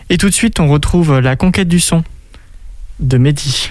Et tout de suite, on retrouve La Conquête du son de Mehdi.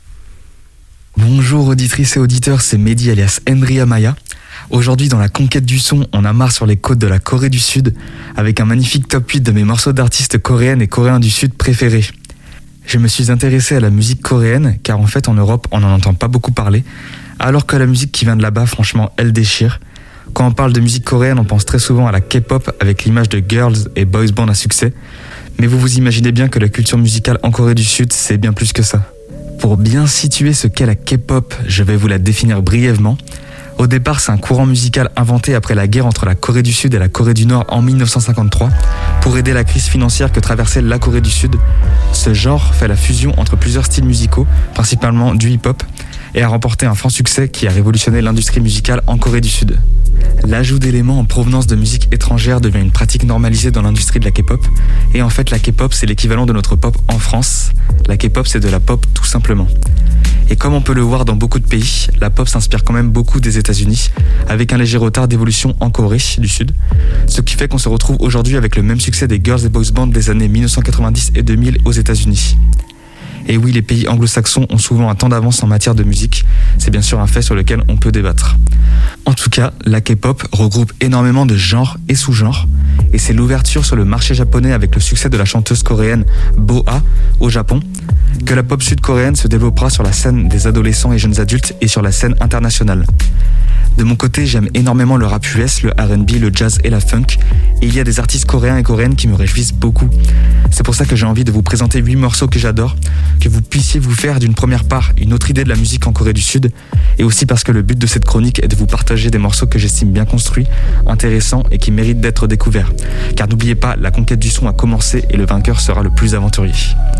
Bonjour auditrices et auditeurs, c'est Mehdi alias Henry Amaya. Aujourd'hui dans La Conquête du son, on amarre sur les côtes de la Corée du Sud avec un magnifique top 8 de mes morceaux d'artistes coréennes et coréens du Sud préférés. Je me suis intéressé à la musique coréenne car en fait en Europe on n'en entend pas beaucoup parler, alors que la musique qui vient de là-bas franchement elle déchire. Quand on parle de musique coréenne, on pense très souvent à la K-pop avec l'image de girls et boys band à succès. Mais vous vous imaginez bien que la culture musicale en Corée du Sud, c'est bien plus que ça. Pour bien situer ce qu'est la K-pop, je vais vous la définir brièvement. Au départ, c'est un courant musical inventé après la guerre entre la Corée du Sud et la Corée du Nord en 1953 pour aider la crise financière que traversait la Corée du Sud. Ce genre fait la fusion entre plusieurs styles musicaux, principalement du hip-hop, et a remporté un franc succès qui a révolutionné l'industrie musicale en Corée du Sud. L'ajout d'éléments en provenance de musique étrangère devient une pratique normalisée dans l'industrie de la K-pop. Et en fait, la K-pop, c'est l'équivalent de notre pop en France. La K-pop, c'est de la pop tout simplement. Et comme on peut le voir dans beaucoup de pays, la pop s'inspire quand même beaucoup des États-Unis, avec un léger retard d'évolution en Corée du Sud. Ce qui fait qu'on se retrouve aujourd'hui avec le même succès des girls et boys bands des années 1990 et 2000 aux États-Unis. Et oui, les pays anglo-saxons ont souvent un temps d'avance en matière de musique. C'est bien sûr un fait sur lequel on peut débattre. En tout cas, la K-pop regroupe énormément de genres et sous-genres. Et c'est l'ouverture sur le marché japonais avec le succès de la chanteuse coréenne Boa au Japon que la pop sud-coréenne se développera sur la scène des adolescents et jeunes adultes et sur la scène internationale. De mon côté, j'aime énormément le rap US, le R&B, le jazz et la funk. Et il y a des artistes coréens et coréennes qui me réjouissent beaucoup. C'est pour ça que j'ai envie de vous présenter 8 morceaux que j'adore, que vous puissiez vous faire d'une première part une autre idée de la musique en Corée du Sud, et aussi parce que le but de cette chronique est de vous partager des morceaux que j'estime bien construits, intéressants et qui méritent d'être découverts. Car n'oubliez pas, la conquête du son a commencé et le vainqueur sera le plus aventurier.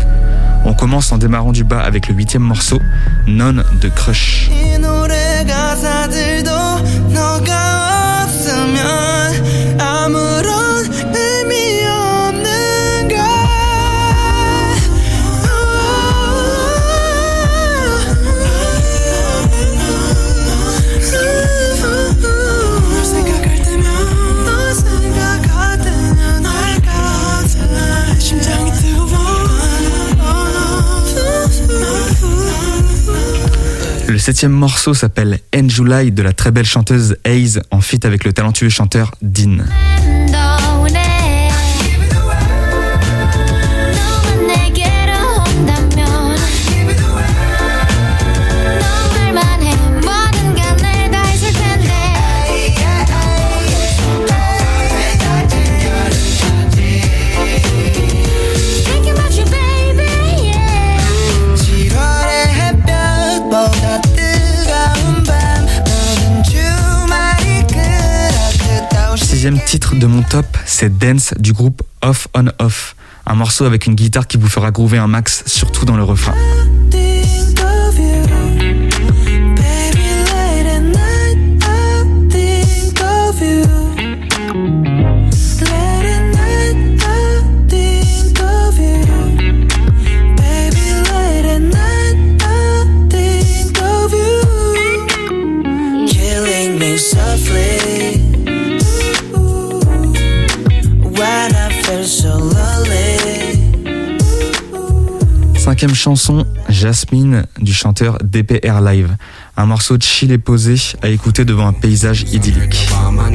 On commence en démarrant du bas avec le 8e morceau, Non de Crush. Le 7e morceau s'appelle En July de la très belle chanteuse Haze en feat avec le talentueux chanteur Dean. Sixième titre de mon top, c'est Dance du groupe Off on Off. Un morceau avec une guitare qui vous fera groover un max, surtout dans le refrain. Cinquième chanson, Jasmine du chanteur DPR Live. Un morceau chill et posé à écouter devant un paysage idyllique.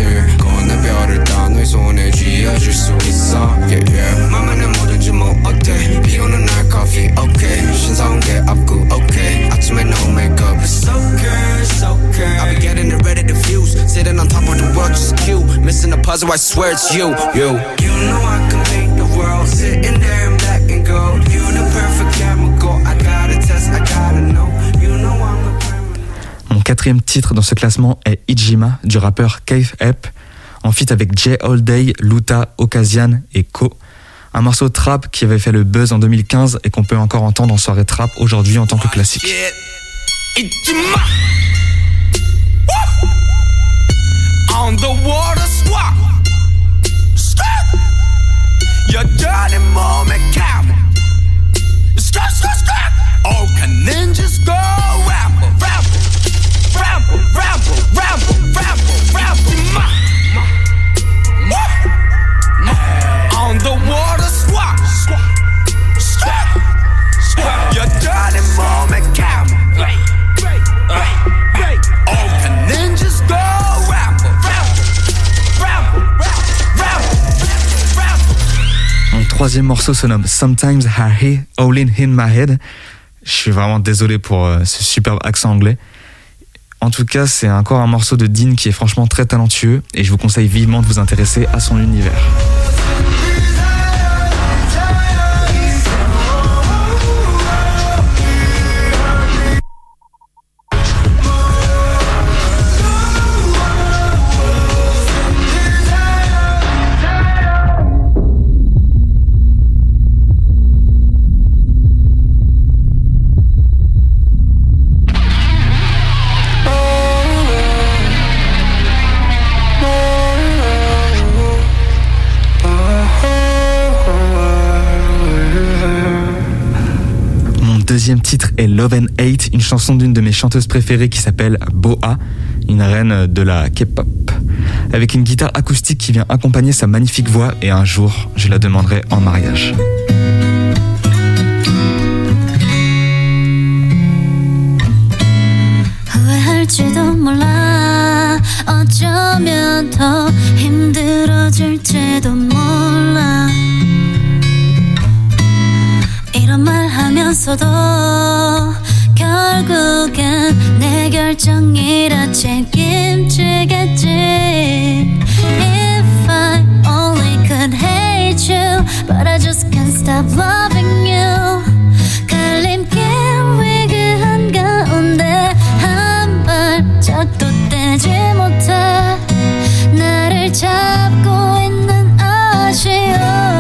Mon quatrième titre dans ce classement est Ijima du rappeur Keith Epp, en feat avec Jay Holiday, Luta, Occasion et Ko. Un morceau trap qui avait fait le buzz en 2015 et qu'on peut encore entendre en soirée trap aujourd'hui en tant que classique. On the water swap. Your dirty moment count. Scrap, scrap, scrap. Oh, can ninjas go ramble, ramble, ramble, ramble, ramble, ramble, ramble. On the water swap. troisième morceau se nomme Sometimes I Hear All In My Head. Je suis vraiment désolé pour ce superbe accent anglais. En tout cas, c'est encore un morceau de Dean qui est franchement très talentueux et je vous conseille vivement de vous intéresser à son univers. Deuxième titre est Love and Hate, une chanson d'une de mes chanteuses préférées qui s'appelle Boa, une reine de la K-pop, avec une guitare acoustique qui vient accompagner sa magnifique voix et un jour, je la demanderai en mariage. 후회할지도 몰라 어쩌면 더 힘들어질지도 몰라 이런 말 하면서도 결국엔 내 결정이라 책임지겠지 If I only could hate you But I just can't stop loving you 갈림길 위기 한가운데 한 발짝도 떼지 못해 나를 잡고 있는 아쉬움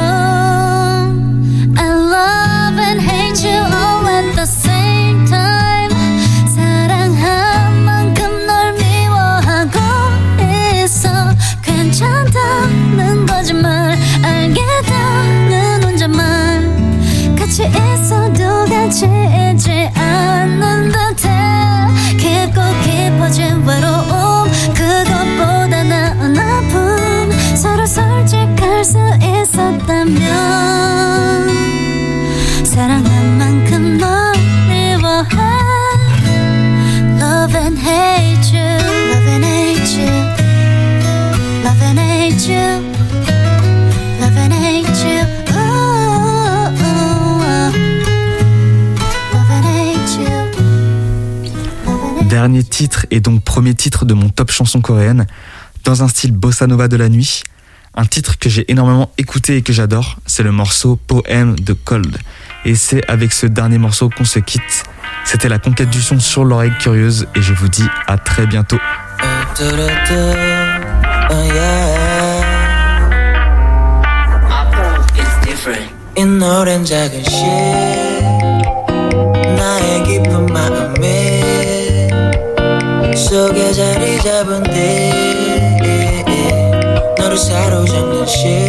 괜찮다는 거짓말 알겠다는 혼잣말 같이 있어도 같이 있지 않는 듯해 깊고 깊어진 외로움 그것보다 나은 아픔 서로 솔직할 수 있었다면 사랑한 만큼 널 미워해 Love and hate you Love and hate you Love and hate you, love and hate you, ooh, love and hate you. Dernier titre et donc premier titre de mon top chanson coréenne, dans un style bossa nova de la nuit. Un titre que j'ai énormément écouté et que j'adore, c'est le morceau Poème de Cold. Et c'est avec ce dernier morceau qu'on se quitte. C'était la conquête du son sur l'oreille curieuse et je vous dis à très bientôt. 이 노래는 작은 시 나의 깊은 마음에 속에 자리 잡은 듯 너를 사로잡는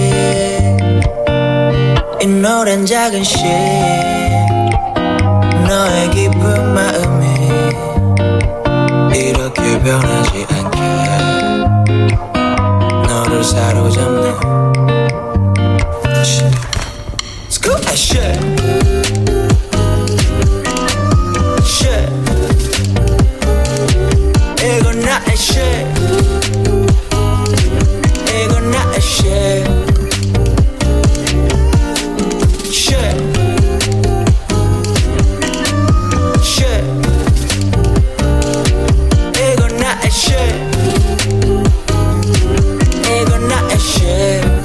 시이 노래는 작은 시 너의 깊은 마음에 이렇게 변하지 않게 너를 사로잡는 Scoop that shit. Shit. 이건 나의 shit. 이건 나의 shit. Shit. Shit. 이건 나의 shit. 이건 나의 shit.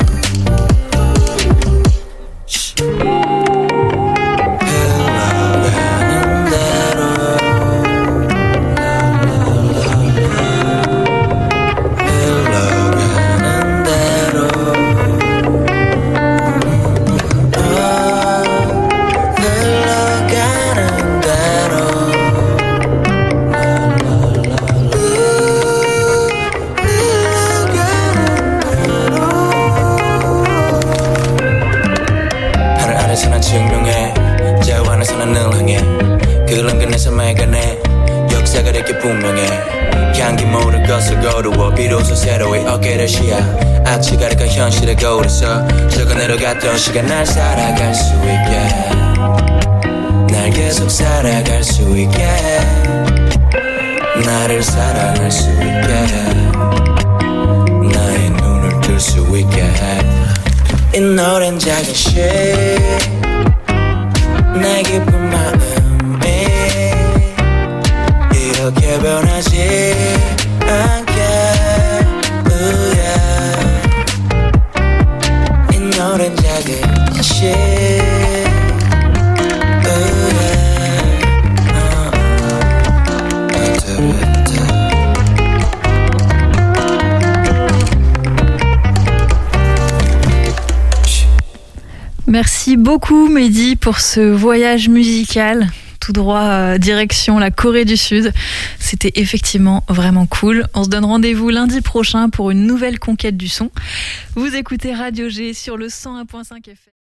증명해 자완에서는 늘 향해 그런 끝내서 말가네 역사가 이렇게 분명해 향기 모를 것을 거두어 비로소 새로의 어깨를 시야 아치 가득한 현실의 거울에서 저거 내려갔던 시간 날 살아갈 수 있게 날 계속 살아갈 수 있게 나를 사랑할 수 있게 나의 눈을 뜰 수 있게 이 노래는 작은 시 내 깊은 마음이 이렇게 변하지 않게 이 노래는 작은 시 Merci beaucoup Mehdi pour ce voyage musical tout droit direction la Corée du Sud. C'était effectivement vraiment cool. On se donne rendez-vous lundi prochain pour une nouvelle conquête du son. Vous écoutez Radio G sur le 101.5 FM.